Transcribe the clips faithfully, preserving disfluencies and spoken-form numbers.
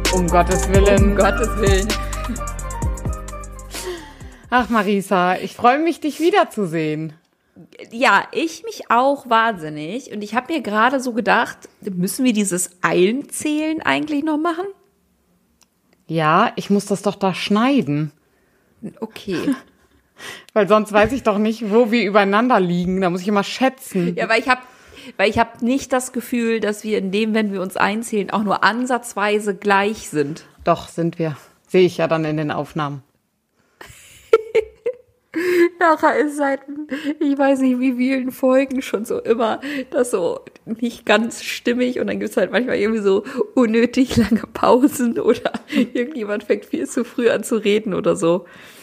Um Gottes Willen. Um Gottes Willen. Ach, Marisa, ich freue mich, dich wiederzusehen. Ja, ich mich auch wahnsinnig. Und ich habe mir gerade so gedacht, müssen wir dieses Eilenzählen eigentlich noch machen? Ja, ich muss das doch da schneiden. Okay. Weil sonst weiß ich doch nicht, wo wir übereinander liegen. Da muss ich immer schätzen. Ja, weil ich habe weil ich habe nicht das Gefühl, dass wir in dem, wenn wir uns einzählen, auch nur ansatzweise gleich sind. Doch, sind wir. Sehe ich ja dann in den Aufnahmen. Nachher ist seit, ich weiß nicht wie vielen Folgen schon so immer das so nicht ganz stimmig und dann gibt es halt manchmal irgendwie so unnötig lange Pausen oder irgendjemand fängt viel zu früh an zu reden oder so.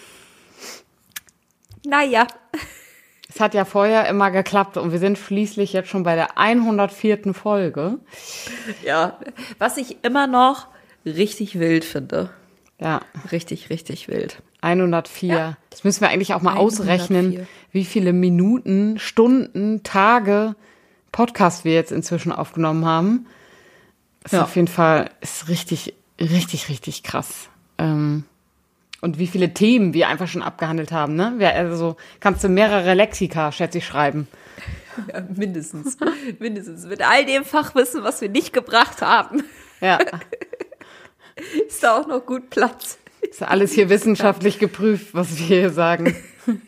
Naja. Es hat ja vorher immer geklappt und wir sind schließlich jetzt schon bei der hundertvierten Folge. Ja, was ich immer noch richtig wild finde. Ja. Richtig, richtig wild. hundertvier. Ja. Das müssen wir eigentlich auch mal hundertvier. Ausrechnen, wie viele Minuten, Stunden, Tage Podcast wir jetzt inzwischen aufgenommen haben. Das ja. ist auf jeden Fall ist richtig, richtig, richtig krass. Ähm, und wie viele Themen wir einfach schon abgehandelt haben, ne? Wir, also kannst du mehrere Lexika, schätze ich, schreiben. Ja, mindestens. mindestens. Mit all dem Fachwissen, was wir nicht gebracht haben. Ja. Ist da auch noch gut Platz. Ist alles hier wissenschaftlich geprüft, was wir hier sagen.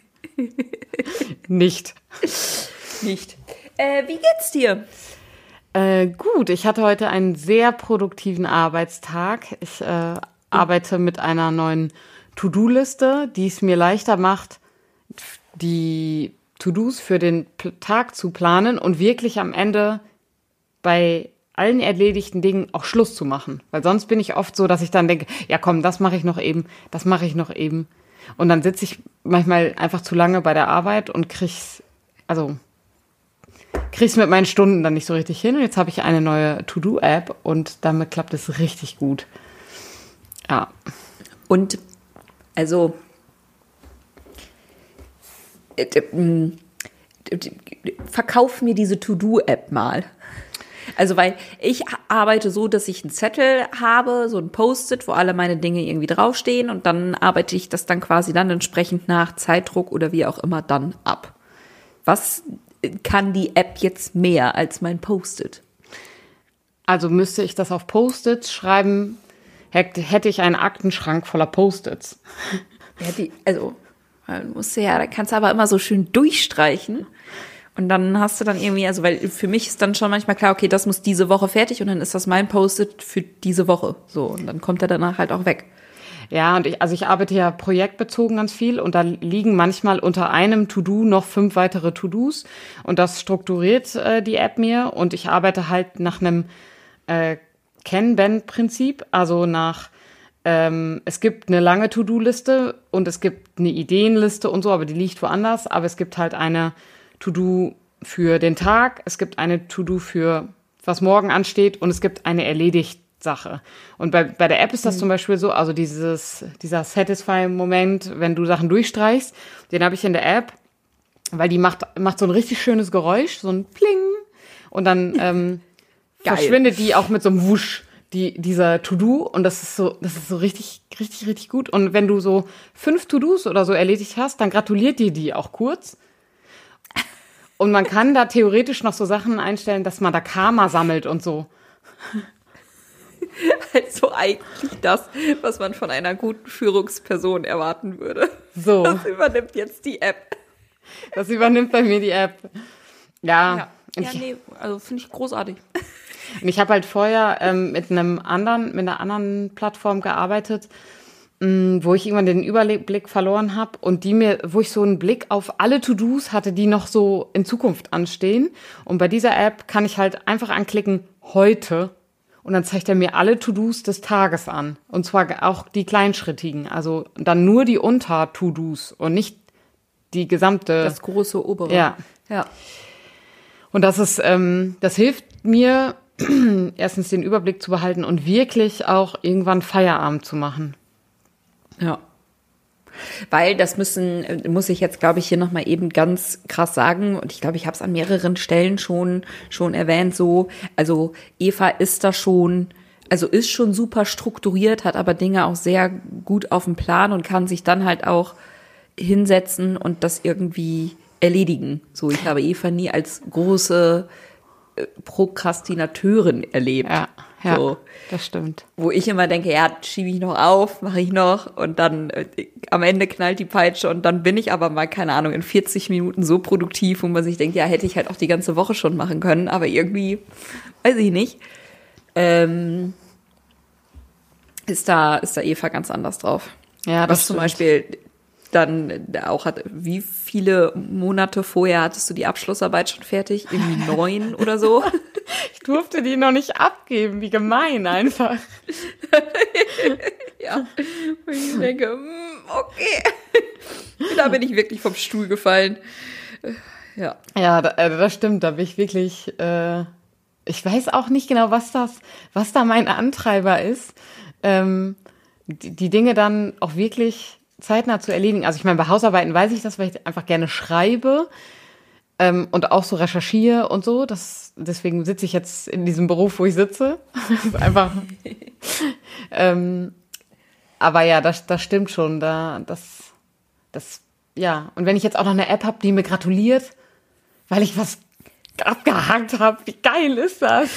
Nicht. Nicht. Äh, wie geht's dir? Äh, gut, ich hatte heute einen sehr produktiven Arbeitstag. Ich äh, arbeite mit einer neuen To-Do-Liste, die es mir leichter macht, die To-Dos für den Tag zu planen und wirklich am Ende bei allen erledigten Dingen auch Schluss zu machen. Weil sonst bin ich oft so, dass ich dann denke, ja komm, das mache ich noch eben, das mache ich noch eben. Und dann sitze ich manchmal einfach zu lange bei der Arbeit und krieg's, also krieg's mit meinen Stunden dann nicht so richtig hin. Und jetzt habe ich eine neue To-Do-App und damit klappt es richtig gut. Ja. Und also äh, äh, äh, verkauf mir diese To-Do-App mal. Also, weil ich arbeite so, dass ich einen Zettel habe, so ein Post-it, wo alle meine Dinge irgendwie draufstehen und dann arbeite ich das dann quasi dann entsprechend nach Zeitdruck oder wie auch immer dann ab. Was kann die App jetzt mehr als mein Post-it? Also müsste ich das auf Post-its schreiben, hätte ich einen Aktenschrank voller Post-its. Ja, die, also, musst du ja, da kannst du aber immer so schön durchstreichen. Und dann hast du dann irgendwie, also weil für mich ist dann schon manchmal klar, okay, das muss diese Woche fertig und dann ist das mein Post-it für diese Woche. So, und dann kommt er danach halt auch weg. Ja, und ich, also ich arbeite ja projektbezogen ganz viel und da liegen manchmal unter einem To-Do noch fünf weitere To-Dos und das strukturiert äh, die App mir und ich arbeite halt nach einem äh, Kanban-Prinzip, also nach ähm, es gibt eine lange To-Do-Liste und es gibt eine Ideenliste und so, aber die liegt woanders, aber es gibt halt eine To-Do für den Tag, es gibt eine To-Do für was morgen ansteht und es gibt eine Erledigt-Sache. Und bei, bei der App ist das mhm. zum Beispiel so, also dieses, dieser Satisfy-Moment, wenn du Sachen durchstreichst, den habe ich in der App, weil die macht, macht so ein richtig schönes Geräusch, so ein Pling und dann ähm, verschwindet die auch mit so einem Wusch, die, dieser To-Do und das ist so, das ist so richtig, richtig, richtig gut. Und wenn du so fünf To-Dos oder so erledigt hast, dann gratuliert dir die auch kurz. Und man kann da theoretisch noch so Sachen einstellen, dass man da Karma sammelt und so. Also eigentlich das, was man von einer guten Führungsperson erwarten würde. So. Das übernimmt jetzt die App. Das übernimmt bei mir die App. Ja. Ja, ja nee, also finde ich großartig. Und ich habe halt vorher ähm, mit einem anderen, mit einer anderen Plattform gearbeitet, wo ich irgendwann den Überblick verloren habe und die mir, wo ich so einen Blick auf alle To-Dos hatte, die noch so in Zukunft anstehen. Und bei dieser App kann ich halt einfach anklicken, heute. Und dann zeigt er mir alle To-Dos des Tages an. Und zwar auch die kleinschrittigen. Also dann nur die Unter-To-Dos und nicht die gesamte. Das große obere. Ja. Ja. Und das ist, ähm, das hilft mir, erstens den Überblick zu behalten und wirklich auch irgendwann Feierabend zu machen. Ja. Weil das müssen, muss ich jetzt, glaube ich, hier nochmal eben ganz krass sagen, und ich glaube, ich habe es an mehreren Stellen schon, schon erwähnt, so, also Eva ist da schon also ist schon super strukturiert, hat aber Dinge auch sehr gut auf dem Plan und kann sich dann halt auch hinsetzen und das irgendwie erledigen. So, ich habe Eva nie als große äh, Prokrastinateurin erlebt. Ja, ja, so, das stimmt. Wo ich immer denke, ja, schiebe ich noch auf, mache ich noch und dann äh, am Ende knallt die Peitsche und dann bin ich aber mal, keine Ahnung, in vierzig Minuten so produktiv, wo man sich denkt, ja, hätte ich halt auch die ganze Woche schon machen können, aber irgendwie, weiß ich nicht, ähm, ist da, ist da Eva ganz anders drauf. Ja, das Was zum stimmt. Beispiel dann auch hat, wie viele Monate vorher hattest du die Abschlussarbeit schon fertig? Irgendwie neun oder so? Ich durfte die noch nicht abgeben, wie gemein einfach. Ja, und ich denke, okay, da bin ich wirklich vom Stuhl gefallen. Ja. Ja, da, äh, das stimmt, da bin ich wirklich, äh, ich weiß auch nicht genau, was das, was da mein Antreiber ist, ähm, die, die Dinge dann auch wirklich zeitnah zu erledigen. Also ich meine, bei Hausarbeiten weiß ich das, weil ich einfach gerne schreibe ähm, und auch so recherchiere und so. Das, deswegen sitze ich jetzt in diesem Beruf, wo ich sitze. Das ist einfach. ähm, aber ja, das, das stimmt schon. Da, das, das, ja. Und wenn ich jetzt auch noch eine App habe, die mir gratuliert, weil ich was abgehakt habe, wie geil ist das?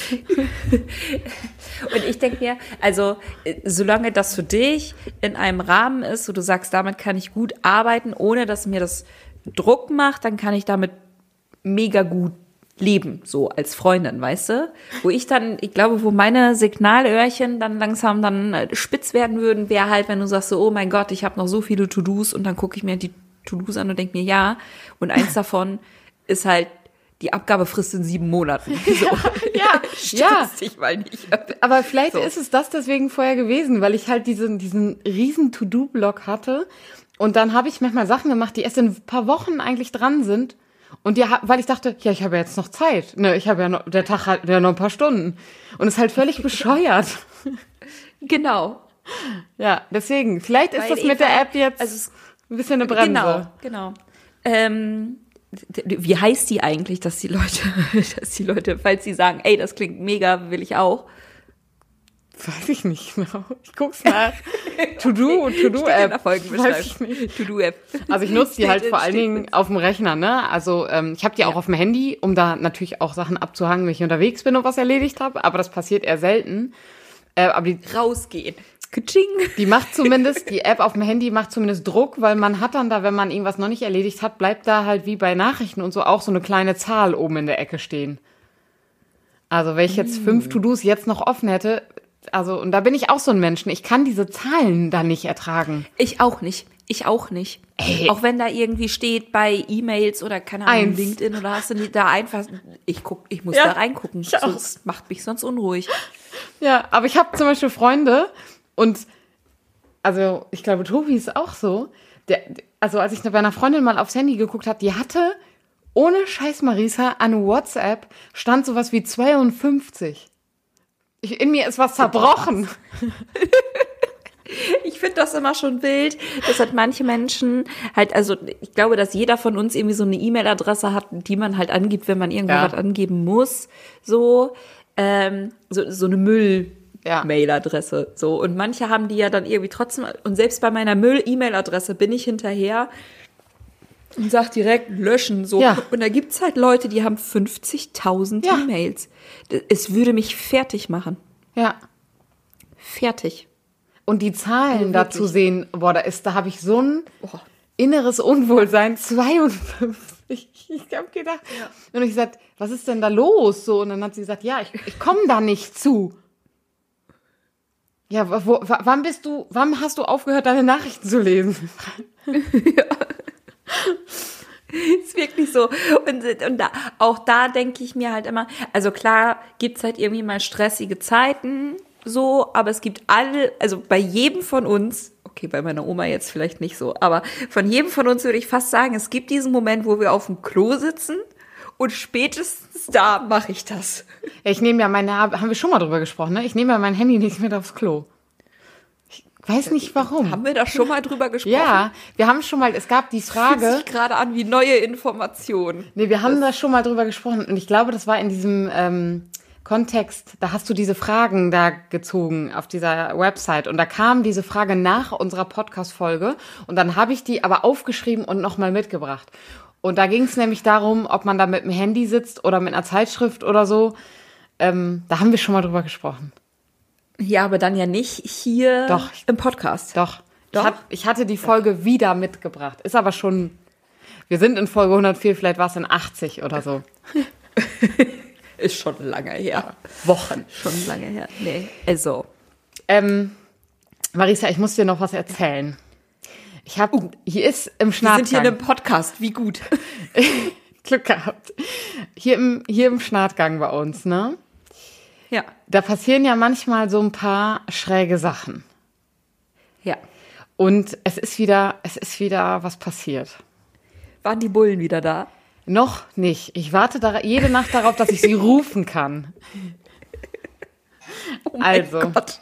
Und ich denke mir, also solange das für dich in einem Rahmen ist, wo du sagst, damit kann ich gut arbeiten, ohne dass mir das Druck macht, dann kann ich damit mega gut leben, so als Freundin, weißt du? Wo ich dann, ich glaube, wo meine Signalöhrchen dann langsam dann spitz werden würden, wäre halt, wenn du sagst so, oh mein Gott, ich habe noch so viele To-Dos und dann gucke ich mir die To-Dos an und denke mir, ja, und eins davon ist halt die Abgabefrist in sieben Monaten. So. Ja, ja. Dich mal nicht. Aber vielleicht So. ist es das deswegen vorher gewesen, weil ich halt diesen, diesen riesen To-Do-Block hatte. Und dann habe ich manchmal Sachen gemacht, die erst in ein paar Wochen eigentlich dran sind. Und die, weil ich dachte, ja, ich habe ja jetzt noch Zeit. Ne, ich habe ja noch, der Tag hat ja noch ein paar Stunden. Und es ist halt völlig bescheuert. Genau. Ja, deswegen. Vielleicht ist Weil das mit Eva- der App jetzt also es- ein bisschen eine Bremse. Genau, genau. Ähm, wie heißt die eigentlich, dass die Leute, dass die Leute, falls sie sagen, ey, das klingt mega, will ich auch. Weiß ich nicht genau. Ich guck's nach. To-Do, Steht in der To-Do-App. Folgenbeschreibung. Weiß ich nicht. To-Do-App. Also ich nutze die Steht halt in- vor allen steht Dingen auf dem Rechner, ne? Also ähm, ich habe die auch Ja. auf dem Handy, um da natürlich auch Sachen abzuhangen, wenn ich unterwegs bin und was erledigt habe. Aber das passiert eher selten. Äh, aber die, rausgehen. Kaching. die macht zumindest, die App auf dem Handy macht zumindest Druck, weil man hat dann da, wenn man irgendwas noch nicht erledigt hat, bleibt da halt wie bei Nachrichten und so auch so eine kleine Zahl oben in der Ecke stehen. Also wenn ich jetzt fünf To-Dos jetzt noch offen hätte, also und da bin ich auch so ein Mensch, ich kann diese Zahlen da nicht ertragen. Ich auch nicht. Ich auch nicht. Ey. Auch wenn da irgendwie steht bei E-Mails oder keine Ahnung, Eins. LinkedIn oder hast du die da einfach, ich guck, ich muss Ja, da reingucken. ich auch. Sonst macht mich sonst unruhig. Ja, aber ich habe zum Beispiel Freunde und also ich glaube, Tobi ist auch so. Der, also als ich bei einer Freundin mal aufs Handy geguckt habe, die hatte ohne Scheiß Marisa an WhatsApp stand sowas wie zweiundfünfzig. Ich, in mir ist was zerbrochen. Ich finde das immer schon wild, dass halt manche Menschen halt, also ich glaube, dass jeder von uns irgendwie so eine E-Mail-Adresse hat, die man halt angibt, wenn man irgendwo Ja. was angeben muss. So, ähm, so, so eine Müll-Mail-Adresse. So. Und manche haben die ja dann irgendwie trotzdem, und selbst bei meiner Müll-E-Mail-Adresse bin ich hinterher und sag direkt löschen. So. Ja. Und da gibt's halt Leute, die haben fünfzigtausend Ja. E-Mails. Es würde mich fertig machen. Ja. Fertig. Und die Zahlen Also dazu wirklich. sehen, boah, da ist, da habe ich so ein Oh. inneres Unwohlsein, zweiundfünfzig. Ich habe gedacht, und ich gesagt, was ist denn da los? So, und dann hat sie gesagt, ja, ich, ich komme da nicht zu. Ja, wo, w- wann bist du, wann hast du aufgehört, deine Nachrichten zu lesen? Ist wirklich so. Und, und da, auch da denke ich mir halt immer, also klar gibt's halt irgendwie mal stressige Zeiten, so, aber es gibt alle, also bei jedem von uns, okay, bei meiner Oma jetzt vielleicht nicht so, aber von jedem von uns würde ich fast sagen, es gibt diesen Moment, wo wir auf dem Klo sitzen und spätestens da mache ich das. Ja, ich nehme ja meine, haben wir schon mal drüber gesprochen, ne? Ich nehme ja mein Handy nicht mit aufs Klo. Ich weiß nicht warum. Haben wir da schon mal drüber gesprochen? Ja, wir haben schon mal, es gab die Fühlt Frage, sich gerade an wie neue Informationen. nee, wir haben da schon mal drüber gesprochen und ich glaube, das war in diesem, ähm, Kontext, da hast du diese Fragen da gezogen auf dieser Website und da kam diese Frage nach unserer Podcast-Folge und dann habe ich die aber aufgeschrieben und nochmal mitgebracht. Und da ging es nämlich darum, ob man da mit dem Handy sitzt oder mit einer Zeitschrift oder so. Ähm, da haben wir schon mal drüber gesprochen. Ja, aber dann ja nicht hier Doch. im Podcast. Doch. Doch? Ich, hat, ich hatte die Folge wieder mitgebracht. Ist aber schon, wir sind in Folge hundertvier, vielleicht war es in achtzig oder so. Ist schon lange her. Wochen. Schon lange her. Nee, also. Ähm, Marisa, ich muss dir noch was erzählen. Ich habe, uh, hier ist im Schnattgang. Wir sind hier in einem Podcast, wie gut. Glück gehabt. Hier im, hier im Schnattgang bei uns, ne? Ja. Da passieren ja manchmal so ein paar schräge Sachen. Ja. Und es ist wieder, es ist wieder was passiert. Waren die Bullen wieder da? Noch nicht. Ich warte da, jede Nacht darauf, dass ich sie rufen kann. Oh mein also, Gott.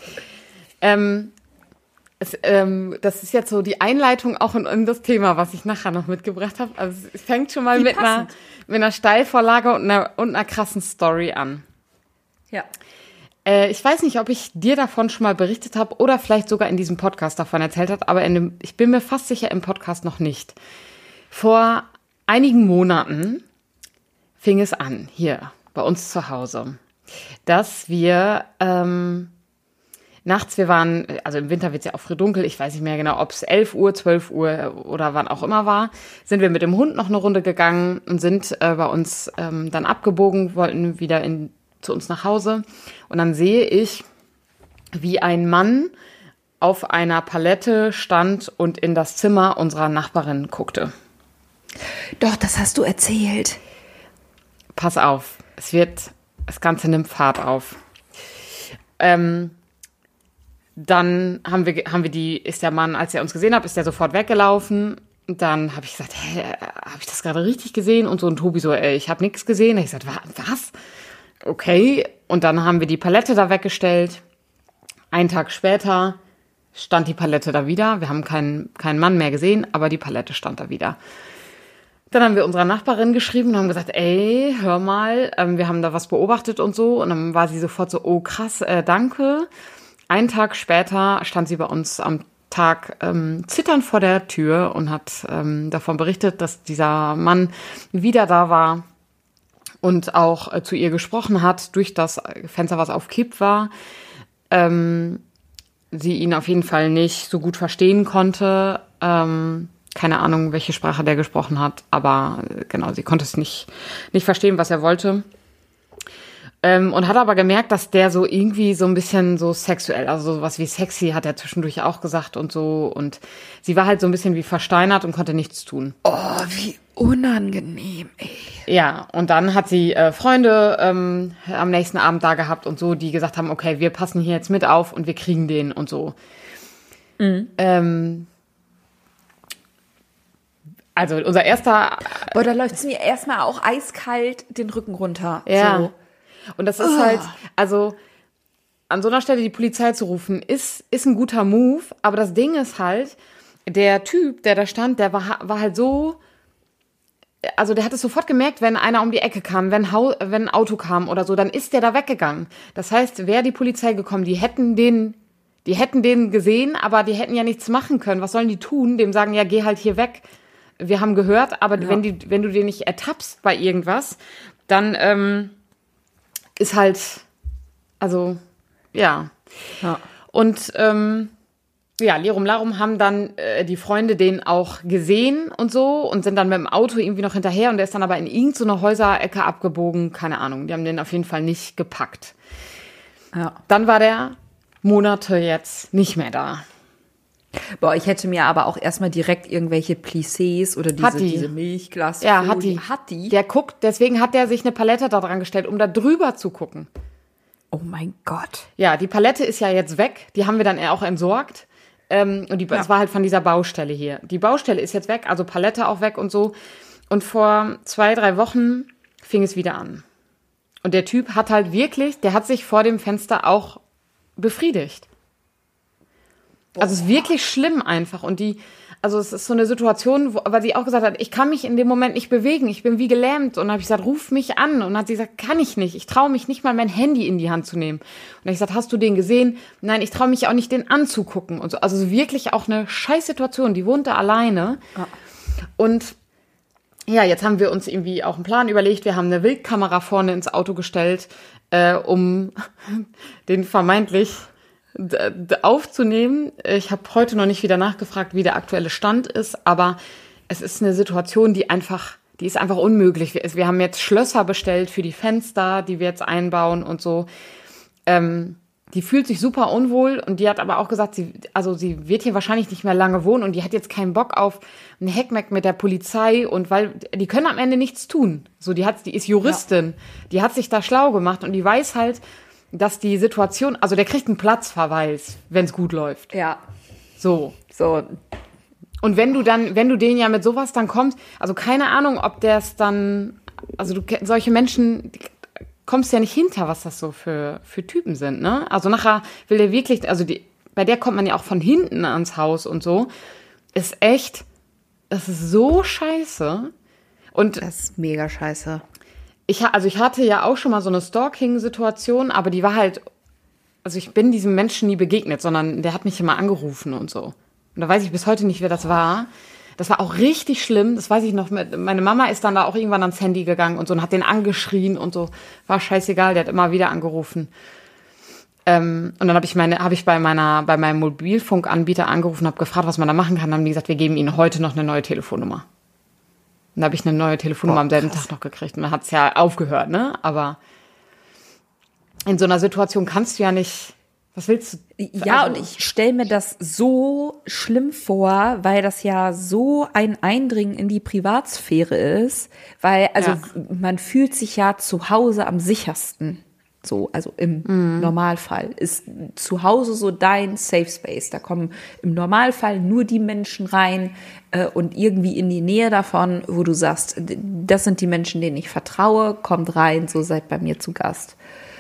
Ähm, es, ähm, das ist jetzt so die Einleitung auch in, in das Thema, was ich nachher noch mitgebracht habe. Also es fängt schon mal mit einer, mit einer Steilvorlage und einer, und einer krassen Story an. Ja. Äh, ich weiß nicht, ob ich dir davon schon mal berichtet habe oder vielleicht sogar in diesem Podcast davon erzählt habe, aber in dem, ich bin mir fast sicher im Podcast noch nicht. Vor einigen Monaten fing es an, hier bei uns zu Hause, dass wir ähm, nachts, wir waren, also im Winter wird es ja auch früh dunkel, ich weiß nicht mehr genau, ob es elf Uhr, zwölf Uhr oder wann auch immer war, sind wir mit dem Hund noch eine Runde gegangen und sind äh, bei uns ähm, dann abgebogen, wollten wieder in, zu uns nach Hause. Und dann sehe ich, wie ein Mann auf einer Palette stand und in das Zimmer unserer Nachbarin guckte. Doch, das hast du erzählt. Pass auf, es wird, das Ganze nimmt Fahrt auf. Ähm, dann haben wir, haben wir die, ist der Mann, als er uns gesehen hat, ist der sofort weggelaufen. Und dann habe ich gesagt, hä, habe ich das gerade richtig gesehen? Und so, und Tobi so, ey, ich habe nichts gesehen. Und ich gesagt, was? Okay. Und dann haben wir die Palette da weggestellt. Einen Tag später stand die Palette da wieder. Wir haben keinen, keinen Mann mehr gesehen, aber die Palette stand da wieder. Dann haben wir unserer Nachbarin geschrieben und haben gesagt, ey, hör mal, ähm, wir haben da was beobachtet und so. Und dann war sie sofort so, oh krass, äh, danke. Einen Tag später stand sie bei uns am Tag ähm, zitternd vor der Tür und hat ähm, davon berichtet, dass dieser Mann wieder da war und auch äh, zu ihr gesprochen hat durch das Fenster, was auf Kipp war. Ähm, sie ihn auf jeden Fall nicht so gut verstehen konnte. Ähm, keine Ahnung, welche Sprache der gesprochen hat, aber äh, genau, sie konnte es nicht, nicht verstehen, was er wollte. Ähm, und hat aber gemerkt, dass der so irgendwie so ein bisschen so sexuell, also sowas wie sexy, hat er zwischendurch auch gesagt und so. Und sie war halt so ein bisschen wie versteinert und konnte nichts tun. Oh, wie unangenehm, ey. Ja, und dann hat sie äh, Freunde ähm, am nächsten Abend da gehabt und so, die gesagt haben, okay, wir passen hier jetzt mit auf und wir kriegen den und so. Mhm. Ähm, also unser erster... Boah, da läuft es mir erstmal auch eiskalt den Rücken runter. Ja. So. Und das ist oh. halt, also an so einer Stelle die Polizei zu rufen, ist, ist ein guter Move. Aber das Ding ist halt, der Typ, der da stand, der war, war halt so, also der hat es sofort gemerkt, wenn einer um die Ecke kam, wenn, wenn ein Auto kam oder so, dann ist der da weggegangen. Das heißt, wäre die Polizei gekommen, die hätten den, die hätten den gesehen, aber die hätten ja nichts machen können. Was sollen die tun? Dem sagen, ja, geh halt hier weg. Wir haben gehört, aber ja. wenn, die, wenn du den nicht ertappst bei irgendwas, dann, ähm, ist halt, also, ja. ja. Und, ähm, ja, Lirum Larum haben dann äh, die Freunde den auch gesehen und so und sind dann mit dem Auto irgendwie noch hinterher und der ist dann aber in irgendeine so Häuserecke abgebogen, keine Ahnung. Die haben den auf jeden Fall nicht gepackt. Ja. Dann war der Monate jetzt nicht mehr da. Boah, ich hätte mir aber auch erstmal direkt irgendwelche Plissés oder diese, die. diese Milchglas. Ja, hat die. Hat die? Der guckt, deswegen hat der sich eine Palette da dran gestellt, um da drüber zu gucken. Oh mein Gott. Ja, die Palette ist ja jetzt weg. Die haben wir dann auch entsorgt. Ähm, und die, ja. es war halt von dieser Baustelle hier. Die Baustelle ist jetzt weg, also Palette auch weg und so. Und vor zwei, drei Wochen fing es wieder an. Und der Typ hat halt wirklich, der hat sich vor dem Fenster auch befriedigt. Also es ist wirklich schlimm einfach. Und die also es ist so eine Situation, wo, weil sie auch gesagt hat, ich kann mich in dem Moment nicht bewegen, ich bin wie gelähmt. Und dann habe ich gesagt, ruf mich an. Und dann hat sie gesagt, kann ich nicht. Ich traue mich nicht mal, mein Handy in die Hand zu nehmen. Und dann habe ich gesagt, hast du den gesehen? Nein, ich traue mich auch nicht, den anzugucken. Und so. Also wirklich auch eine Scheißsituation. Die wohnt da alleine. Ja. Und ja, jetzt haben wir uns irgendwie auch einen Plan überlegt. Wir haben eine Wildkamera vorne ins Auto gestellt, äh, um den vermeintlich d- d- aufzunehmen. Ich habe heute noch nicht wieder nachgefragt, wie der aktuelle Stand ist, aber es ist eine Situation, die einfach, die ist einfach unmöglich. Wir, wir haben jetzt Schlösser bestellt für die Fenster, die wir jetzt einbauen und so. Ähm, Die fühlt sich super unwohl und die hat aber auch gesagt, sie, also sie wird hier wahrscheinlich nicht mehr lange wohnen und die hat jetzt keinen Bock auf einen Heckmeck mit der Polizei und weil die können am Ende nichts tun. So, die hat, die ist Juristin, ja. Die hat sich da schlau gemacht und die weiß halt, dass die Situation, also der kriegt einen Platzverweis, wenn es gut läuft. Ja. So. So. Und wenn du dann, wenn du den ja mit sowas dann kommst, also keine Ahnung, ob der es dann, also du solche Menschen, die, kommst ja nicht hinter, was das so für, für Typen sind, ne? Also nachher will der wirklich, also die, bei der kommt man ja auch von hinten ans Haus und so. Ist echt, das ist so scheiße. Und das ist mega scheiße. Ich, also ich hatte ja auch schon mal so eine Stalking-Situation, aber die war halt, also ich bin diesem Menschen nie begegnet, sondern der hat mich immer angerufen und so. Und da weiß ich bis heute nicht, wer das war. Das war auch richtig schlimm, das weiß ich noch. Meine Mama ist dann da auch irgendwann ans Handy gegangen und so und hat den angeschrien und so. War scheißegal, der hat immer wieder angerufen. Ähm, und dann habe ich meine, habe ich bei meiner, bei meinem Mobilfunkanbieter angerufen, habe gefragt, was man da machen kann. Dann haben die gesagt, wir geben Ihnen heute noch eine neue Telefonnummer. Dann habe ich eine neue Telefonnummer oh, am selben Tag noch gekriegt. Und dann hat es ja aufgehört, ne? Aber in so einer Situation kannst du ja nicht. Was willst du? Ja, also, und ich stelle mir das so schlimm vor, weil das ja so ein Eindringen in die Privatsphäre ist, weil, also ja. man fühlt sich ja zu Hause am sichersten. So, also im mhm. Normalfall ist zu Hause so dein Safe Space. Da kommen im Normalfall nur die Menschen rein äh, und irgendwie in die Nähe davon, wo du sagst, das sind die Menschen, denen ich vertraue, kommt rein, so seid bei mir zu Gast.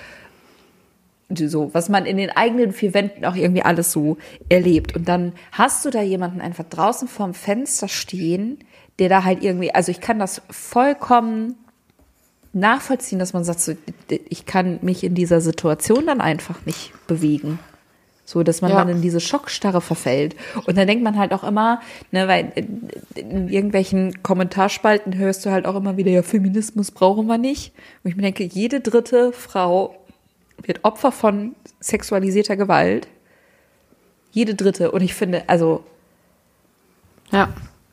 So, was man in den eigenen vier Wänden auch irgendwie alles so erlebt. Und dann hast du da jemanden einfach draußen vorm Fenster stehen, der da halt irgendwie, also ich kann das vollkommen nachvollziehen, dass man sagt, so, ich kann mich in dieser Situation dann einfach nicht bewegen. So, dass man ja. dann in diese Schockstarre verfällt. Und dann denkt man halt auch immer, ne, weil in irgendwelchen Kommentarspalten hörst du halt auch immer wieder, ja, Feminismus brauchen wir nicht. Und ich mir denke, jede dritte Frau wird Opfer von sexualisierter Gewalt. Jede dritte. Und ich finde, also ja.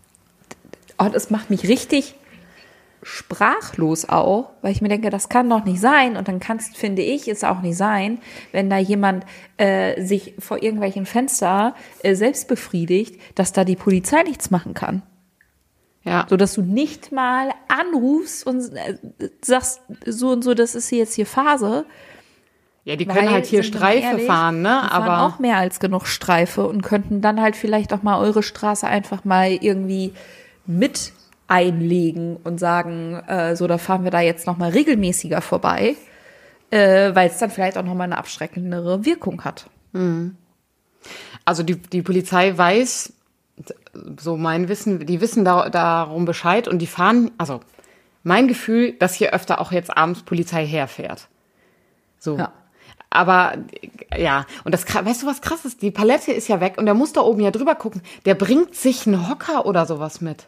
Und es macht mich richtig sprachlos auch, weil ich mir denke, das kann doch nicht sein. Und dann kannst, finde ich, es auch nicht sein, wenn da jemand äh, sich vor irgendwelchen Fenster äh, selbst befriedigt, dass da die Polizei nichts machen kann. Ja. So, dass du nicht mal anrufst und äh, sagst, so und so, das ist jetzt hier Phase. Ja, die können Weil, halt hier Streife ehrlich, fahren, ne? Die fahren aber auch mehr als genug Streife und könnten dann halt vielleicht auch mal eure Straße einfach mal irgendwie mit einlegen und sagen, äh, so, da fahren wir da jetzt noch mal regelmäßiger vorbei, äh, weil es dann vielleicht auch noch mal eine abschreckendere Wirkung hat. Mhm. Also die, die Polizei weiß, so mein Wissen, die wissen da, darum Bescheid und die fahren, also mein Gefühl, dass hier öfter auch jetzt abends Polizei herfährt. So. Ja. Aber, ja, und das, weißt du, was krass ist? Die Palette ist ja weg und der muss da oben ja drüber gucken. Der bringt sich einen Hocker oder sowas mit.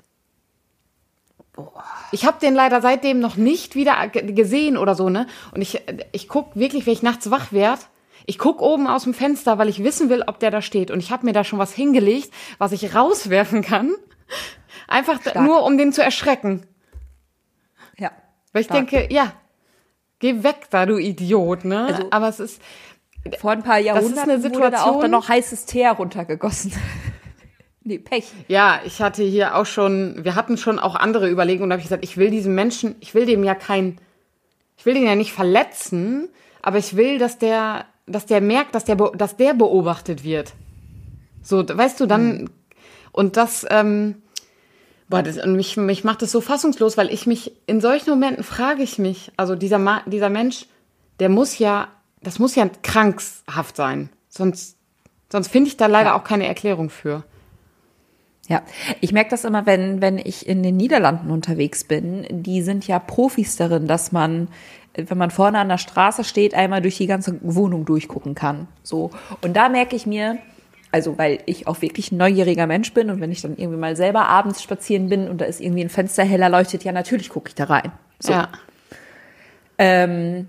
Boah. Ich habe den leider seitdem noch nicht wieder gesehen oder so, ne? Und ich, ich guck wirklich, wenn ich nachts wach werde, ich guck oben aus dem Fenster, weil ich wissen will, ob der da steht. Und ich habe mir da schon was hingelegt, was ich rauswerfen kann. Einfach da, nur, um den zu erschrecken. Ja. Weil ich stark. denke, ja, geh weg da, du Idiot, ne? Also, aber es ist vor ein paar Jahrhunderten eine Situation, wurde da auch dann noch heißes Teer runtergegossen. Nee, Pech. Ja, ich hatte hier auch schon, wir hatten schon auch andere Überlegungen und da habe ich gesagt, ich will diesem Menschen, ich will dem ja kein, ich will den ja nicht verletzen, aber ich will, dass der, dass der merkt, dass der, dass der beobachtet wird. So, weißt du, dann, mhm. und das, ähm, boah, das, und mich, mich macht das so fassungslos, weil ich mich, in solchen Momenten frage ich mich, also dieser, Ma, dieser Mensch, der muss ja, das muss ja krankhaft sein. Sonst, sonst finde ich da leider ja. auch keine Erklärung für. Ja, ich merke das immer, wenn, wenn ich in den Niederlanden unterwegs bin. Die sind ja Profis darin, dass man, wenn man vorne an der Straße steht, einmal durch die ganze Wohnung durchgucken kann. So. Und da merke ich mir, also weil ich auch wirklich ein neugieriger Mensch bin und wenn ich dann irgendwie mal selber abends spazieren bin und da ist irgendwie ein Fenster heller leuchtet, ja, natürlich gucke ich da rein. So. Ja. Ähm,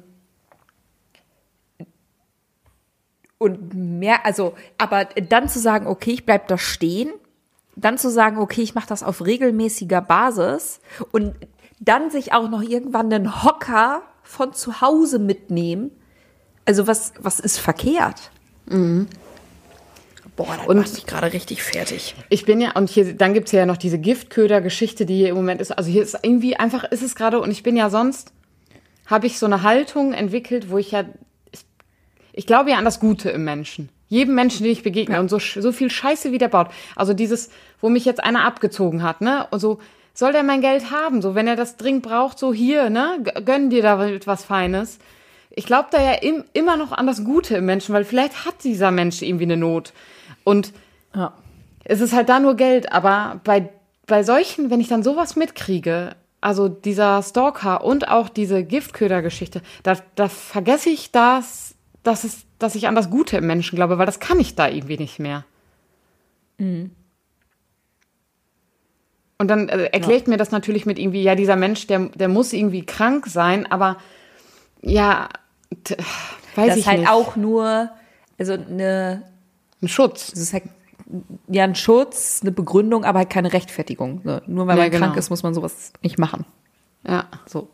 und mehr, also, aber dann zu sagen, okay, ich bleib da stehen, dann zu sagen, okay, ich mache das auf regelmäßiger Basis und dann sich auch noch irgendwann einen Hocker von zu Hause mitnehmen. Also was, was ist verkehrt? Mhm. Boah, das und macht mich gerade richtig fertig. Ich bin ja, und hier, dann gibt's ja noch diese Giftköder-Geschichte, die hier im Moment ist. Also hier ist irgendwie einfach, ist es gerade, und ich bin ja sonst, habe ich so eine Haltung entwickelt, wo ich ja, ich, ich glaube ja an das Gute im Menschen. Jedem Menschen, den ich begegne, ja. Und so, so viel Scheiße, wie der baut. Also dieses, wo mich jetzt einer abgezogen hat, ne, und so, soll der mein Geld haben, so, wenn er das dringend braucht, so hier, ne, gönn dir da was Feines. Ich glaube da ja im, immer noch an das Gute im Menschen, weil vielleicht hat dieser Mensch irgendwie eine Not. Und ja. Es ist halt da nur Geld, aber bei, bei solchen, wenn ich dann sowas mitkriege, also dieser Stalker und auch diese Giftköder-Geschichte, da, da vergesse ich das, dass, es, dass ich an das Gute im Menschen glaube, weil das kann ich da irgendwie nicht mehr. Mhm. Und dann äh, erklärt ja. mir das natürlich mit irgendwie, ja, dieser Mensch, der, der muss irgendwie krank sein, aber ja, t- weiß das ich ist halt nicht. auch nur, also eine Ein Schutz. Das ist halt ja ein Schutz, eine Begründung, aber halt keine Rechtfertigung. Ne? Nur weil ja, man genau. krank ist, muss man sowas nicht machen. Ja. So.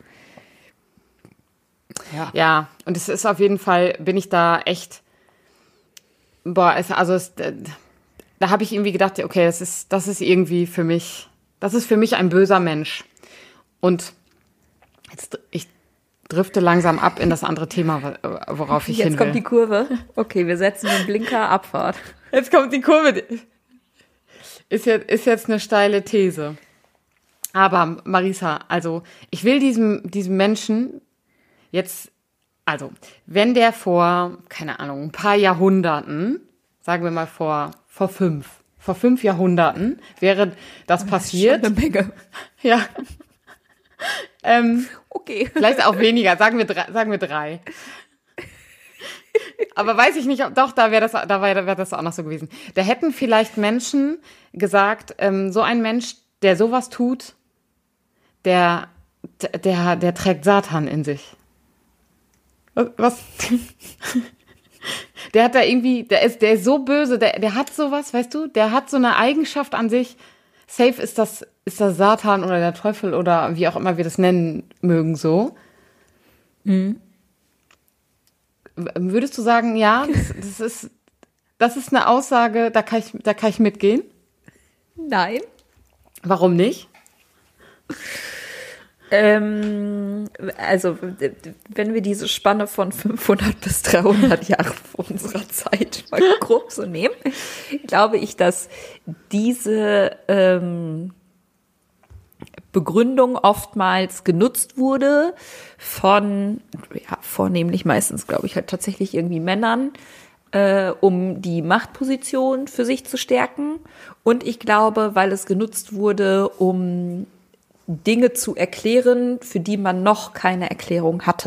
Ja. Ja, und es ist auf jeden Fall, bin ich da echt, boah, es, also es, da habe ich irgendwie gedacht, okay, das ist, das ist irgendwie für mich, das ist für mich ein böser Mensch. Und jetzt, ich drifte langsam ab in das andere Thema, worauf ich Jetzt hin will. kommt die Kurve. Okay, wir setzen den Blinker, Abfahrt. Jetzt kommt die Kurve. Ist jetzt, ist jetzt eine steile These. Aber Marisa, also ich will diesem, diesem Menschen jetzt, also wenn der vor, keine Ahnung, ein paar Jahrhunderten, sagen wir mal vor, vor fünf, vor fünf Jahrhunderten wäre das passiert. Das ist schon eine Menge. Ja. ähm, okay. Vielleicht auch weniger, sagen wir drei. Sagen wir drei. Aber weiß ich nicht, ob doch, da wäre das, da wäre wär das auch noch so gewesen. Da hätten vielleicht Menschen gesagt, ähm, so ein Mensch, der sowas tut, der, der, der trägt Satan in sich. Was? was? Der hat da irgendwie, der ist, der ist so böse, der, der hat sowas, weißt du, der hat so eine Eigenschaft an sich. Safe ist das, ist das Satan oder der Teufel oder wie auch immer wir das nennen mögen, so. Mhm. Würdest du sagen, ja, das, das ist, das ist eine Aussage, da kann ich, da kann ich mitgehen? Nein. Warum nicht? Ähm, also, wenn wir diese Spanne von fünfhundert bis dreihundert Jahre vor unserer Zeit mal grob so nehmen, glaube ich, dass diese ähm, Begründung oftmals genutzt wurde von, ja, vornehmlich meistens, glaube ich, halt tatsächlich irgendwie Männern, äh, um die Machtposition für sich zu stärken. Und ich glaube, weil es genutzt wurde, um Dinge zu erklären, für die man noch keine Erklärung hatte.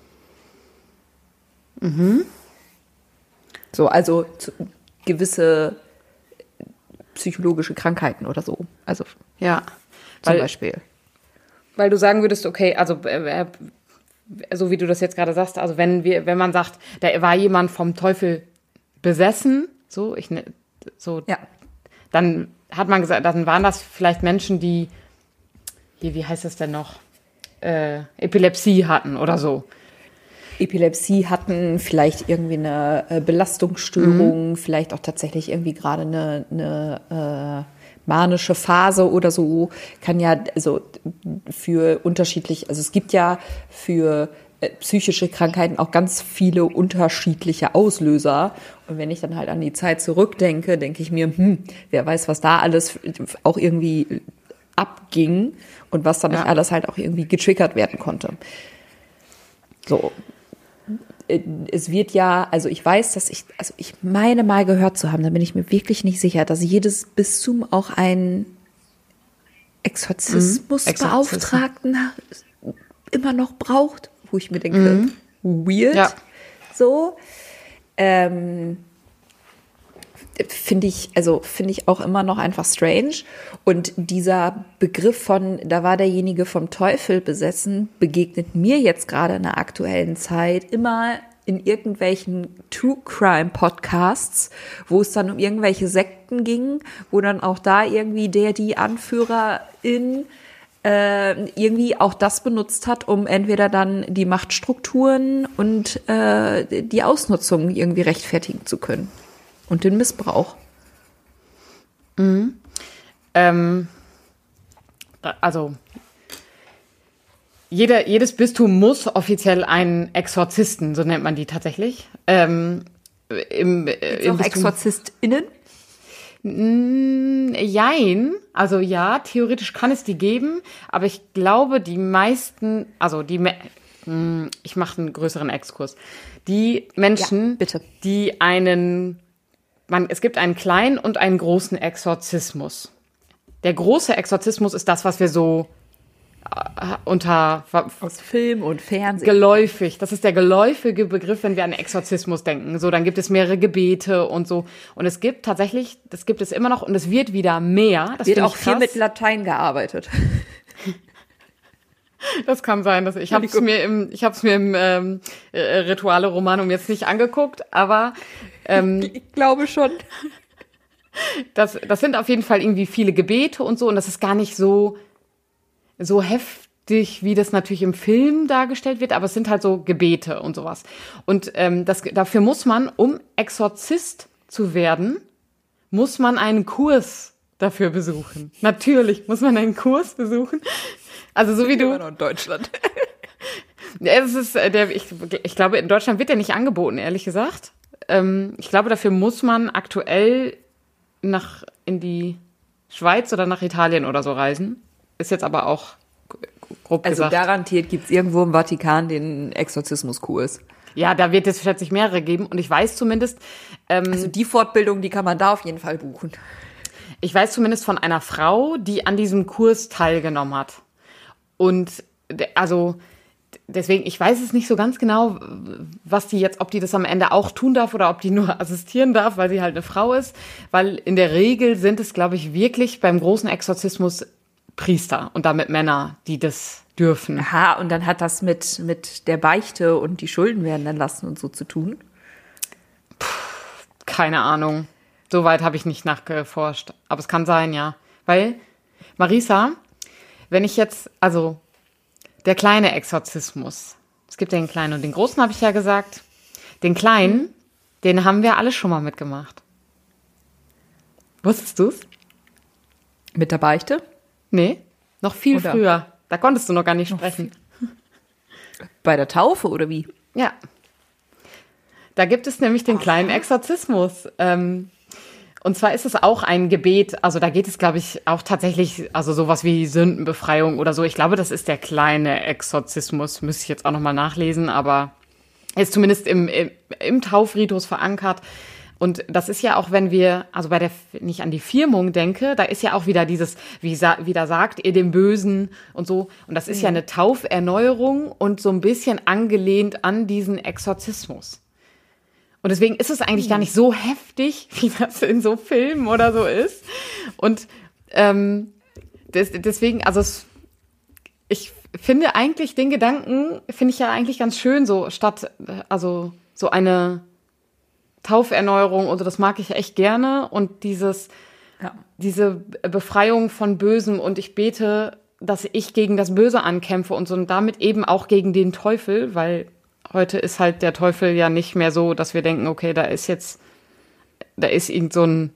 Mhm. So, also zu, gewisse psychologische Krankheiten oder so. Also ja, zum weil, Beispiel. Weil du sagen würdest, okay, also äh, so wie du das jetzt gerade sagst, also wenn wir, wenn man sagt, da war jemand vom Teufel besessen, so ich ne, so, ja. Dann hat man gesagt, dann waren das vielleicht Menschen, die hier, wie heißt das denn noch, äh, Epilepsie hatten oder so. Epilepsie hatten, vielleicht irgendwie eine äh, Belastungsstörung, mhm. vielleicht auch tatsächlich irgendwie gerade eine, eine äh, manische Phase oder so, kann ja, also für unterschiedlich, also es gibt ja für äh, psychische Krankheiten auch ganz viele unterschiedliche Auslöser. Und wenn ich dann halt an die Zeit zurückdenke, denke ich mir, hm, wer weiß, was da alles auch irgendwie abging und was dann ja. nicht alles halt auch irgendwie getriggert werden konnte. So. äh, es wird ja, also ich weiß, dass ich, also ich meine mal gehört zu haben, da bin ich mir wirklich nicht sicher, dass jedes Bistum auch einen Exorzismusbeauftragten mhm. immer noch braucht, wo ich mir denke, mhm. weird, ja. so. Ähm, finde ich, also finde ich auch immer noch einfach strange. Und dieser Begriff von, da war derjenige vom Teufel besessen, begegnet mir jetzt gerade in der aktuellen Zeit immer in irgendwelchen True-Crime-Podcasts, wo es dann um irgendwelche Sekten ging, wo dann auch da irgendwie der, die Anführerin äh, irgendwie auch das benutzt hat, um entweder dann die Machtstrukturen und äh, die Ausnutzung irgendwie rechtfertigen zu können. Und den Missbrauch. Mhm. Ähm, also jeder, jedes Bistum muss offiziell einen Exorzisten, so nennt man die tatsächlich. Ähm, im, äh, im auch ExorzistInnen? Jein, also ja, theoretisch kann es die geben, aber ich glaube, die meisten, also die, ich mache einen größeren Exkurs, die Menschen, ja, bitte. die einen Man, es gibt einen kleinen und einen großen Exorzismus. Der große Exorzismus ist das, was wir so äh, unter aus Film und Fernsehen geläufig. Das ist der geläufige Begriff, wenn wir an Exorzismus denken. So, dann gibt es mehrere Gebete und so. Und es gibt tatsächlich, das gibt es immer noch und es wird wieder mehr. Das wird auch viel mit Latein gearbeitet. Das kann sein, dass ich habe es mir im, ich habe es mir im ähm, äh, Rituale Romanum jetzt nicht angeguckt, aber ähm, ich glaube schon. Das, das sind auf jeden Fall irgendwie viele Gebete und so und das ist gar nicht so so heftig, wie das natürlich im Film dargestellt wird, aber es sind halt so Gebete und sowas. Und ähm, das, dafür muss man, um Exorzist zu werden, muss man einen Kurs dafür besuchen. Natürlich muss man einen Kurs besuchen. Also so wie du. Immer noch in Deutschland. Ja, es ist der. Ich, ich glaube, in Deutschland wird der nicht angeboten, ehrlich gesagt. Ähm, ich glaube, dafür muss man aktuell nach in die Schweiz oder nach Italien oder so reisen. Ist jetzt aber auch grob also gesagt. Also garantiert gibt es irgendwo im Vatikan den Exorzismuskurs. Ja, da wird es, schätze ich, mehrere geben. Und ich weiß zumindest. Ähm, also die Fortbildung, die kann man da auf jeden Fall buchen. Ich weiß zumindest von einer Frau, die an diesem Kurs teilgenommen hat. Und also deswegen, ich weiß es nicht so ganz genau, was die jetzt, ob die das am Ende auch tun darf oder ob die nur assistieren darf, weil sie halt eine Frau ist. Weil in der Regel sind es, glaube ich, wirklich beim großen Exorzismus Priester und damit Männer, die das dürfen. Aha, und dann hat das mit, mit der Beichte und die Schulden werden dann lassen und so zu tun? Puh, keine Ahnung. Soweit habe ich nicht nachgeforscht. Aber es kann sein, ja. Weil, Marisa, wenn ich jetzt, also der kleine Exorzismus, es gibt ja den kleinen und den großen, habe ich ja gesagt. Den kleinen, den haben wir alle schon mal mitgemacht. Wusstest du's? Mit der Beichte? Nee, noch viel oder? früher. Da konntest du noch gar nicht sprechen. Bei der Taufe oder wie? Ja. Da gibt es nämlich den kleinen Exorzismus. Ähm, Und zwar ist es auch ein Gebet, also da geht es, glaube ich, auch tatsächlich, also sowas wie Sündenbefreiung oder so. Ich glaube, das ist der kleine Exorzismus, müsste ich jetzt auch nochmal nachlesen, aber ist zumindest im, im, im Taufritus verankert. Und das ist ja auch, wenn wir, also bei der, wenn ich an die Firmung denke, da ist ja auch wieder dieses, wie, wie da sagt ihr dem Bösen und so. Und das ist ja eine Tauferneuerung und so ein bisschen angelehnt an diesen Exorzismus. Und deswegen ist es eigentlich gar nicht so heftig, wie das in so Filmen oder so ist. Und ähm, des, deswegen, also es, ich finde eigentlich den Gedanken, finde ich ja eigentlich ganz schön, so statt, also so eine Tauferneuerung und so, das mag ich echt gerne. Und dieses, ja. diese Befreiung von Bösem und ich bete, dass ich gegen das Böse ankämpfe und so und damit eben auch gegen den Teufel, weil heute ist halt der Teufel ja nicht mehr so, dass wir denken, okay, da ist jetzt, da ist irgend so ein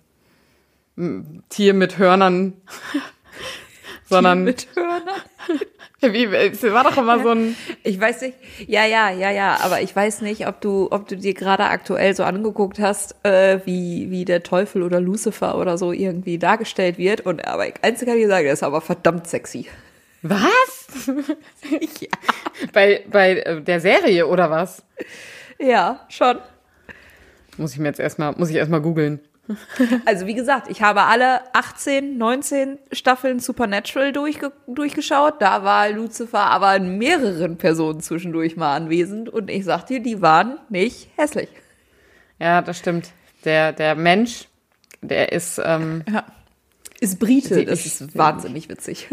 Tier mit Hörnern, sondern Tier mit Hörnern. Wie, es war doch immer so ein. Ich weiß nicht, ja, ja, ja, ja, aber ich weiß nicht, ob du, ob du dir gerade aktuell so angeguckt hast, äh, wie, wie der Teufel oder Lucifer oder so irgendwie dargestellt wird. Und aber eins kann ich sagen, der ist aber verdammt sexy. Was? Ja. Bei, bei der Serie oder was? Ja, schon. Muss ich mir jetzt erstmal, muss ich erstmal googeln. Also wie gesagt, ich habe alle achtzehn, neunzehn Staffeln Supernatural durchge- durchgeschaut. Da war Lucifer aber in mehreren Personen zwischendurch mal anwesend. Und ich sag dir, die waren nicht hässlich. Ja, das stimmt. Der, der Mensch, der ist... Ähm, Ja. Ist Brite, Sie- das ich- ist wahnsinnig witzig.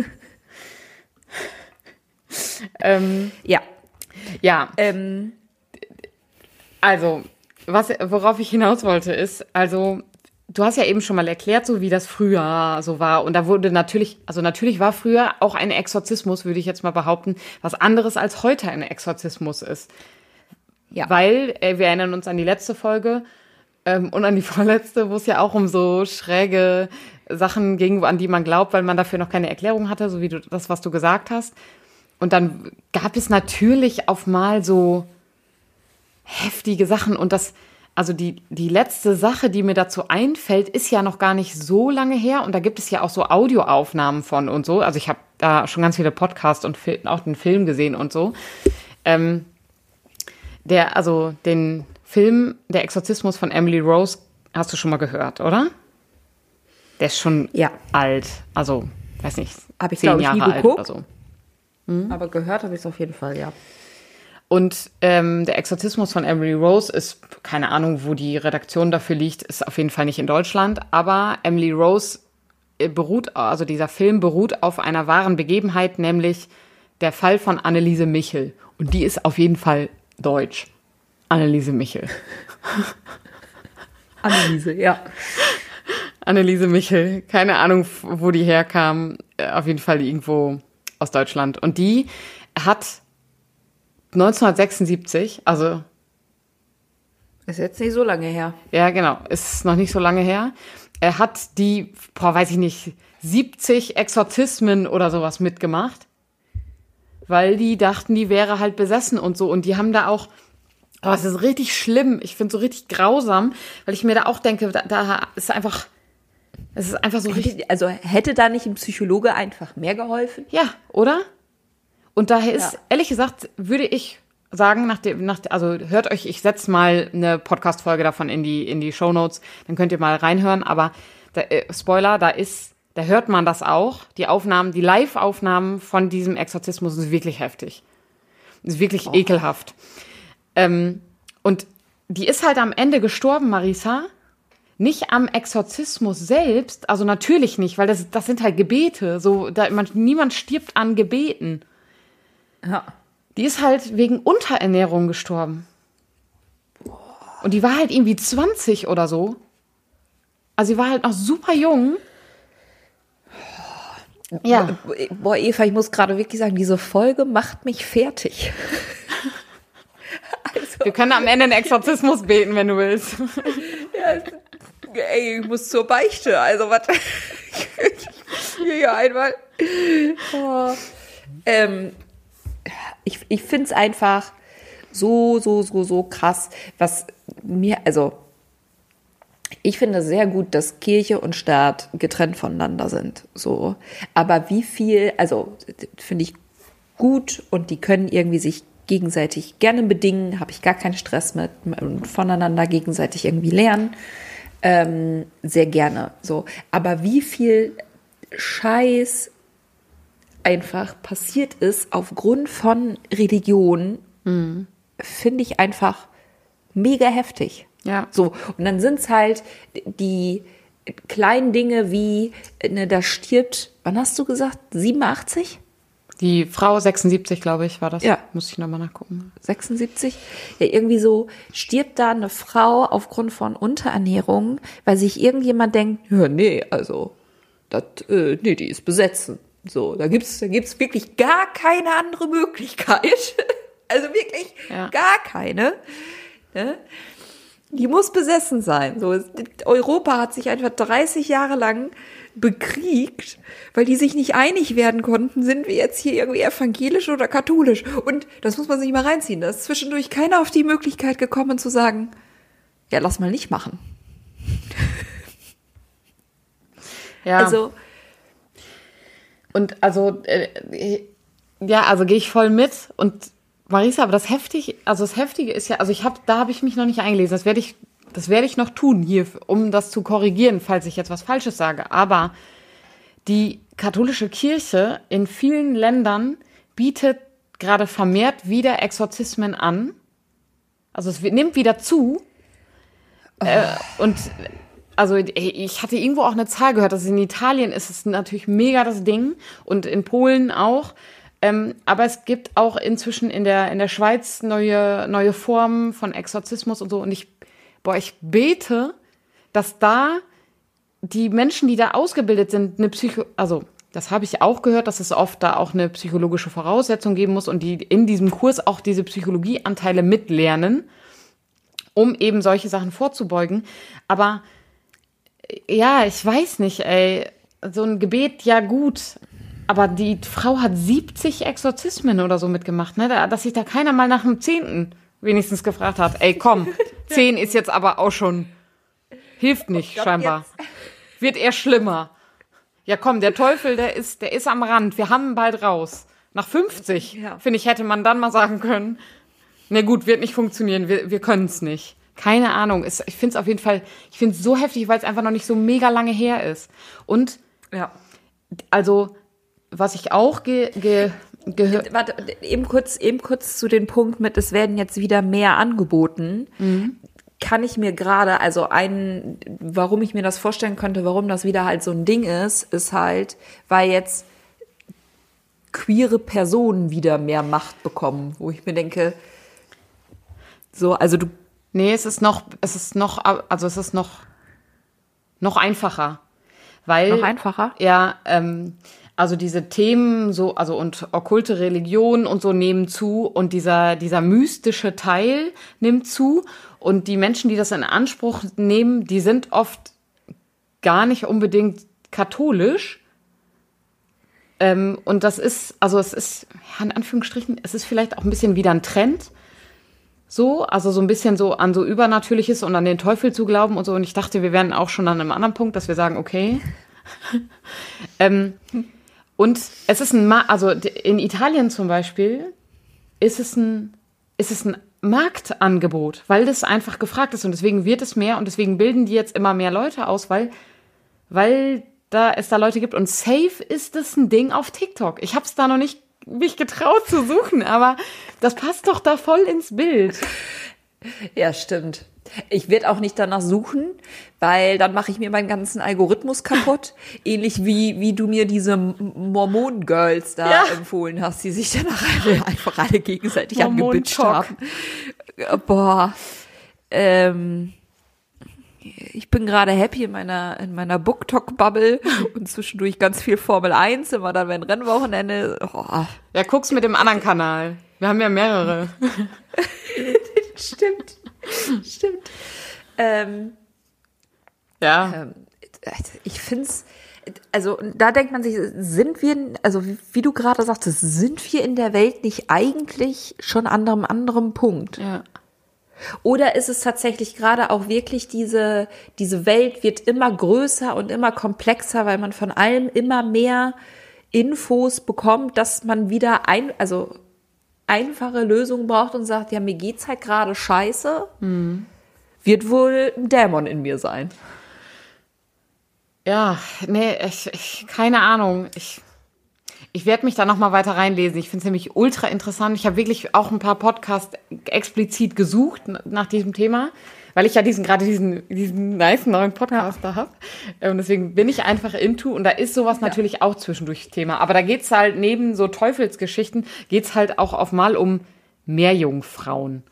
ähm, Ja. ja, Ähm, also, was, worauf ich hinaus wollte, ist, also, du hast ja eben schon mal erklärt, so wie das früher so war. Und da wurde natürlich, also natürlich war früher auch ein Exorzismus, würde ich jetzt mal behaupten, was anderes als heute ein Exorzismus ist. ja. Weil, äh, wir erinnern uns an die letzte Folge ähm, und an die vorletzte, wo es ja auch um so schräge Sachen ging, an die man glaubt, weil man dafür noch keine Erklärung hatte, so wie du das, was du gesagt hast. Und dann gab es natürlich auf mal so heftige Sachen. Und das, also die, die letzte Sache, die mir dazu einfällt, ist ja noch gar nicht so lange her. Und da gibt es ja auch so Audioaufnahmen von und so. Also ich habe da schon ganz viele Podcasts und Fil- auch den Film gesehen und so. Ähm, der, also den Film Der Exorzismus von Emily Rose hast du schon mal gehört, oder? Der ist schon Ja. alt. Also, weiß nicht, Hab ich, zehn glaub ich, nie Jahre alt geguckt. oder so. Aber gehört habe ich es auf jeden Fall, ja. Und ähm, der Exorzismus von Emily Rose ist, keine Ahnung, wo die Redaktion dafür liegt, ist auf jeden Fall nicht in Deutschland. Aber Emily Rose äh, beruht, also dieser Film beruht auf einer wahren Begebenheit, nämlich der Fall von Anneliese Michel. Und die ist auf jeden Fall deutsch. Anneliese Michel. Anneliese, ja. Anneliese Michel, keine Ahnung, wo die herkam, äh, auf jeden Fall irgendwo aus Deutschland. Und die hat neunzehnhundertsechsundsiebzig, also Ist jetzt nicht so lange her. ja genau, ist noch nicht so lange her, er hat die, boah, weiß ich nicht, siebzig Exorzismen oder sowas mitgemacht, weil die dachten, die wäre halt besessen und so. Und die haben da auch, oh, es ist richtig schlimm, ich finde es so richtig grausam, weil ich mir da auch denke, da, da ist einfach... Es ist einfach so richtig. Also hätte da nicht ein Psychologe einfach mehr geholfen? Ja, oder? Und daher ist, Ja. ehrlich gesagt, würde ich sagen, nach dem, nach, also hört euch, ich setze mal eine Podcast-Folge davon in die, in die Shownotes, dann könnt ihr mal reinhören, aber da, äh, Spoiler, da ist, da hört man das auch, die Aufnahmen, die Live-Aufnahmen von diesem Exorzismus sind wirklich heftig. Ist wirklich Oh. ekelhaft. Ähm, und die ist halt am Ende gestorben, Marisa. Nicht am Exorzismus selbst, also natürlich nicht, weil das, das sind halt Gebete. So, da, man, niemand stirbt an Gebeten. Ja. Die ist halt wegen Unterernährung gestorben. Und die war halt irgendwie zwanzig oder so. Also sie war halt noch super jung. Ja. Boah, Eva, ich muss gerade wirklich sagen, diese Folge macht mich fertig. Also, Wir können am Ende einen Exorzismus beten, wenn du willst. ey, ich muss zur Beichte. Also, was? Hier, hier einmal. Oh. Ähm, ich ich finde es einfach so, so, so, so krass, was mir, also, ich finde sehr gut, dass Kirche und Staat getrennt voneinander sind. So. Aber wie viel, also, finde ich gut und die können irgendwie sich gegenseitig gerne bedingen, habe ich gar keinen Stress mit und voneinander gegenseitig irgendwie lernen. Ähm, sehr gerne. So. Aber wie viel Scheiß einfach passiert ist aufgrund von Religion, mhm. finde ich einfach mega heftig. Ja. So. Und dann sind es halt die kleinen Dinge wie, ne, da stirbt, wann hast du gesagt, siebenundachtzig? Die Frau sechsundsiebzig, glaube ich, war das. Ja. Muss ich nochmal nachgucken. sechsundsiebzig? Ja, irgendwie so stirbt da eine Frau aufgrund von Unterernährung, weil sich irgendjemand denkt, ja, nee, also, das, äh, nee, die ist besetzen. So, da gibt's, da gibt's wirklich gar keine andere Möglichkeit. Also wirklich Ja. gar keine. Ne? Die muss besessen sein. So, Europa hat sich einfach dreißig Jahre lang bekriegt, weil die sich nicht einig werden konnten, sind wir jetzt hier irgendwie evangelisch oder katholisch. Und das muss man sich mal reinziehen. Da ist zwischendurch keiner auf die Möglichkeit gekommen zu sagen, ja, lass mal nicht machen. Ja. Also, Und also, äh, ja, also gehe ich voll mit und Marisa, aber das heftig, also das Heftige ist ja, also ich habe, da habe ich mich noch nicht eingelesen. Das werde ich, das werde ich noch tun hier, um das zu korrigieren, falls ich jetzt was Falsches sage. Aber die katholische Kirche in vielen Ländern bietet gerade vermehrt wieder Exorzismen an. Also es nimmt wieder zu. Oh. Äh, und also ich hatte irgendwo auch eine Zahl gehört, dass in Italien ist es natürlich mega das Ding und in Polen auch. Ähm, aber es gibt auch inzwischen in der in der Schweiz neue neue Formen von Exorzismus und so. Und ich, boah, ich bete, dass da die Menschen, die da ausgebildet sind, eine Psycho, also das habe ich auch gehört, dass es oft da auch eine psychologische Voraussetzung geben muss und die in diesem Kurs auch diese Psychologieanteile mitlernen, um eben solche Sachen vorzubeugen. Aber ja, ich weiß nicht, ey, so ein Gebet, ja gut, aber die Frau hat siebzig Exorzismen oder so mitgemacht, ne? Dass sich da keiner mal nach dem zehnten wenigstens gefragt hat, ey, komm, zehn ist jetzt aber auch schon, hilft nicht, oh Gott, scheinbar. Jetzt. Wird eher schlimmer. Ja komm, der Teufel, der ist, der ist am Rand, wir haben ihn bald raus. Nach fünfzig, ja. Finde ich, hätte man dann mal sagen können, na gut, wird nicht funktionieren, wir, wir können es nicht. Keine Ahnung, ist, ich finde es auf jeden Fall, ich finde es so heftig, weil es einfach noch nicht so mega lange her ist. Und, ja, also, was ich auch ge, ge, gehört... Warte, eben kurz, eben kurz zu den Punkt mit, es werden jetzt wieder mehr angeboten. Mhm. Kann ich mir gerade, also ein, warum ich mir das vorstellen könnte, warum das wieder halt so ein Ding ist, ist halt, weil jetzt queere Personen wieder mehr Macht bekommen, wo ich mir denke, so, also du... Nee, es ist noch, es ist noch, also es ist noch, noch einfacher. Weil... Noch einfacher? Ja, ähm... Also diese Themen so, also und okkulte Religion und so nehmen zu und dieser dieser mystische Teil nimmt zu und die Menschen, die das in Anspruch nehmen, die sind oft gar nicht unbedingt katholisch. Ähm, und das ist, also es ist, ja, in Anführungsstrichen, es ist vielleicht auch ein bisschen wieder ein Trend. So, also so ein bisschen so an so Übernatürliches und an den Teufel zu glauben und so. Und ich dachte, wir wären auch schon an einem anderen Punkt, dass wir sagen, okay. ähm, Und es ist ein, Ma- also in Italien zum Beispiel ist es ein, ist es ein Marktangebot, weil das einfach gefragt ist und deswegen wird es mehr und deswegen bilden die jetzt immer mehr Leute aus, weil, weil da es da Leute gibt und safe ist es ein Ding auf TikTok. Ich habe es da noch nicht mich getraut zu suchen, aber das passt doch da voll ins Bild. Ja, stimmt. Ich werde auch nicht danach suchen, weil dann mache ich mir meinen ganzen Algorithmus kaputt. Ähnlich wie wie du mir diese Mormon-Girls da ja. empfohlen hast, die sich danach alle, einfach alle gegenseitig angebitscht haben. Boah. Ähm, ich bin gerade happy in meiner in meiner BookTok-Bubble und zwischendurch ganz viel Formel eins, immer dann, wenn Rennwochenende. Oh. Ja, guck's mit dem anderen Kanal. Wir haben ja mehrere. Stimmt. Stimmt. Ähm, ja. Ähm, ich finde es, also da denkt man sich, sind wir, also wie, wie du gerade sagtest, sind wir in der Welt nicht eigentlich schon an einem anderen Punkt? Ja. Oder ist es tatsächlich gerade auch wirklich diese, diese Welt wird immer größer und immer komplexer, weil man von allem immer mehr Infos bekommt, dass man wieder ein, also einfache Lösungen braucht und sagt, ja, mir geht's halt gerade scheiße, mhm. wird wohl ein Dämon in mir sein. Ja, nee, ich, ich keine Ahnung. Ich, ich werde mich da noch mal weiter reinlesen. Ich finde es nämlich ultra interessant. Ich habe wirklich auch ein paar Podcasts explizit gesucht nach diesem Thema, weil ich ja diesen gerade diesen diesen nice neuen Podcast ja. da habe. Und deswegen bin ich einfach into. Und da ist sowas ja. natürlich auch zwischendurch Thema. Aber da geht's halt neben so Teufelsgeschichten, geht's halt auch auf mal um Meerjungfrauen.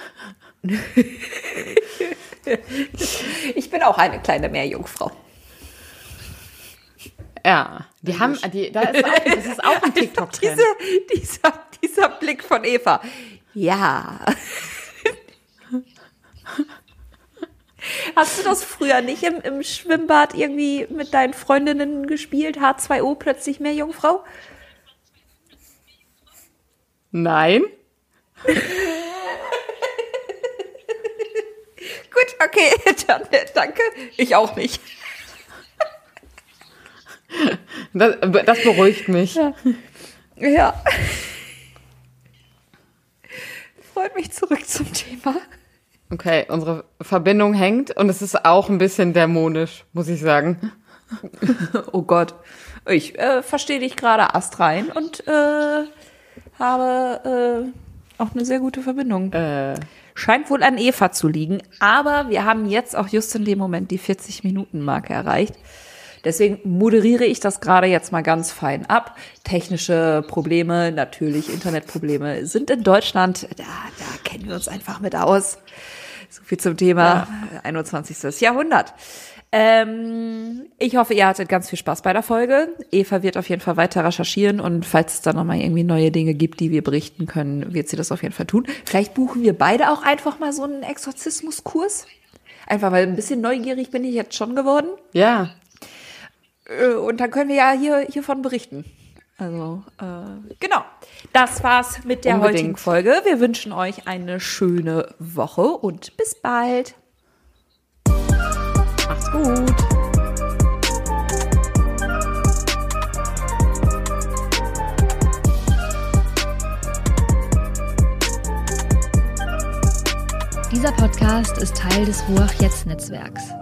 Ich bin auch eine kleine Meerjungfrau. Ja, die haben, die, da ist auch, das ist auch ein TikTok-Trend. Diese, dieser, dieser Blick von Eva. Ja. Hast du das früher nicht im, im Schwimmbad irgendwie mit deinen Freundinnen gespielt? H zwei O, plötzlich Meerjungfrau? Nein. Gut, okay, dann, danke. Ich auch nicht. Das, das beruhigt mich. Ja. ja. führt mich zurück zum Thema. Okay, unsere Verbindung hängt und es ist auch ein bisschen dämonisch, muss ich sagen. Oh Gott. Ich äh, verstehe dich gerade astrein und äh, habe äh, auch eine sehr gute Verbindung. Äh. Scheint wohl an Eva zu liegen, aber wir haben jetzt auch just in dem Moment die vierzig-Minuten-Marke erreicht. Deswegen moderiere ich das gerade jetzt mal ganz fein ab. Technische Probleme, natürlich Internetprobleme sind in Deutschland, da, da kennen wir uns einfach mit aus. So viel zum Thema ja. einundzwanzigstes Jahrhundert. Ähm, ich hoffe, ihr hattet ganz viel Spaß bei der Folge. Eva wird auf jeden Fall weiter recherchieren und falls es da nochmal irgendwie neue Dinge gibt, die wir berichten können, wird sie das auf jeden Fall tun. Vielleicht buchen wir beide auch einfach mal so einen Exorzismuskurs. Einfach, weil ein bisschen neugierig bin ich jetzt schon geworden. Ja. Und dann können wir ja hier hiervon berichten. Also, äh, genau. Das war's mit der Unbedingt. heutigen Folge. Wir wünschen euch eine schöne Woche und bis bald. Macht's gut. Dieser Podcast ist Teil des Ruach Jetzt Netzwerks.